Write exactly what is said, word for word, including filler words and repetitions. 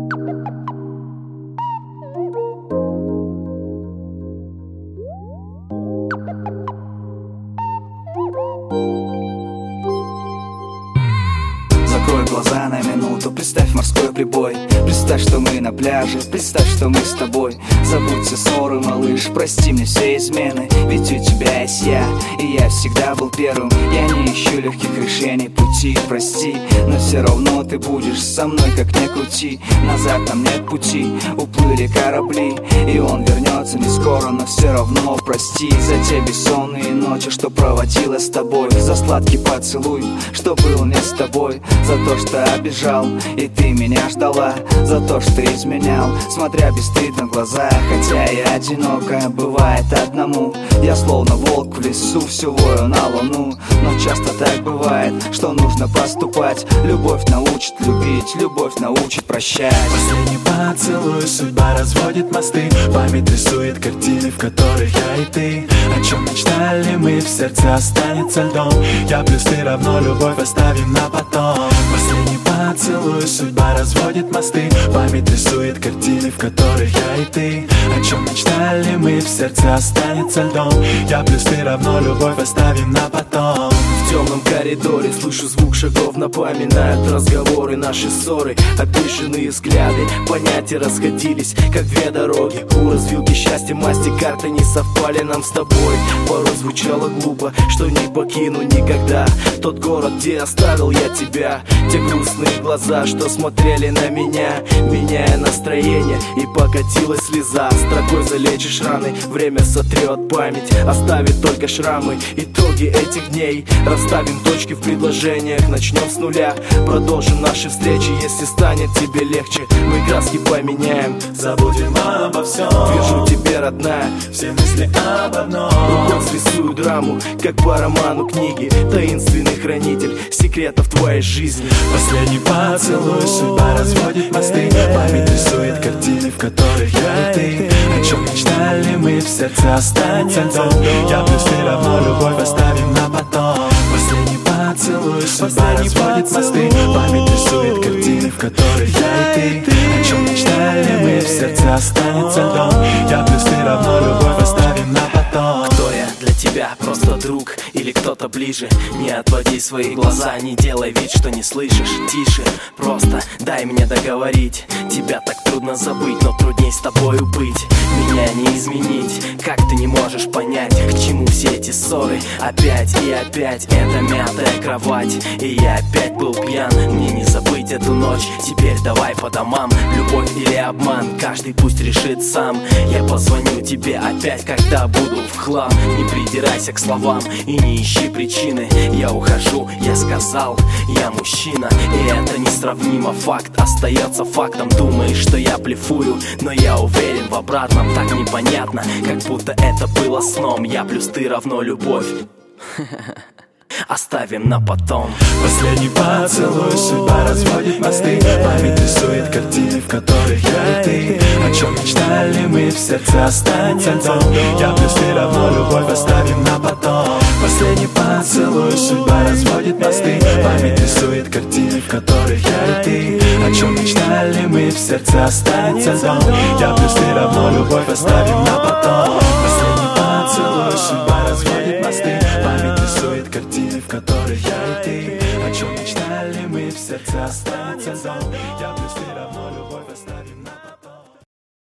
Закрой глаза на минуту, представь морской прибой. Представь, что мы на пляже, представь, что мы с тобой. Забудь все ссоры, малыш, прости мне все измены. Ведь у тебя есть я, и я всегда был первым. Я не ищу легких решений, пути, прости. Но все равно ты будешь со мной, как ни крути. Назад нам нет пути, уплыли корабли. И он вернется не скоро, но все равно прости. За те бессонные ночи, что проводила с тобой. За сладкий поцелуй, что был не с тобой. За то, что обижал, и ты меня ждала. За то, что изменял, смотря бесстыдно в глаза. Хотя и одиноко бывает одному. Я словно волк в лесу, всю вою на луну. Но часто так бывает, что нужно поступать. Любовь научит любить, любовь научит прощать. Последний поцелуй, судьба разводит мосты. Память рисует картины, в которых я и ты. О чем мечтали мы, в сердце останется льдом. Я плюс ты равно любовь оставим на потом. Последний поцелуй, судьба разводит мосты. Память рисует картины, в которых я и ты. О чем мечтали мы, в сердце останется льдом. Я плюс ты равно любовь оставим на потом. В темном коридоре слышу звук шагов, напоминают разговоры, наши ссоры, обиженные взгляды. Понятия расходились, как две дороги. У развилки счастья масти карты не совпали нам с тобой. Порой звучало глупо, что не покину никогда тот город, где оставил я тебя. Те грустные глаза, что смотрели на меня, меняя настроение, и покатилась слеза. Строкой залечишь раны, время сотрет память, оставит только шрамы. Итоги этих дней, расставим точки в предложениях, начнем с нуля. Продолжим наши встречи, если станет тебе легче. Мы краски поменяем, забудем обо всем. Вижу тебе, родная, все мысли об одном. Рукой срисую драму, как по роману книги. Таинственный хранитель секретов твоей жизни. Последний поцелуй, судьба разводит мосты. Память рисует картины, в которых я и ты. О чем мечтали мы, в сердце останется льдом. Я плюс ты равно любовь оставим на потом. Последний поцелуй, судьба разводит мосты. Память рисует картины, в которых я и ты. О чем мечтали мы, в сердце останется льдом. Я плюс ты равно любовь оставим на потом. Кто я для тебя? Просто друг или кто-то ближе? Не отводи свои глаза, не делай вид, что не слышишь. Тише, просто дай мне договорить. Тебя так трудно забыть, но трудней с тобою быть. Меня не изменить, как ты не можешь понять, к чему все эти ссоры? Опять и опять эта мятая кровать, и я опять был пьян. Мне не забыть эту ночь, теперь давай по домам. Любовь или обман, каждый пусть решит сам. Я позвоню тебе опять, когда буду в хлам. Не придирайся к словам и не ищи причины. Я ухожу, я сказал, я мужчина. И это несравнимо, факт остается фактом. Думаешь, что я блефую, но я уверен в обратном. Так непонятно, как будто это было сном. Я плюс ты равно любовь. Оставим на потом. Последний поцелуй, судьба разводит мосты. Память рисует картины, в которых я и ты. О чем мечтали мы, в сердце останется льдом. Я плюс ты равно любовь оставим на потом. Последний поцелуй, судьба разводит мосты. Память рисует картины, в которых я и ты. О чем мечтали мы, в сердце останется льдом. Я плюс ты равно любовь оставим на потом. Последний поцелуй, судьба разводит мосты. Память рисует картины, в которых я и ты. О чем мечтали мы, в сердце останется льдом.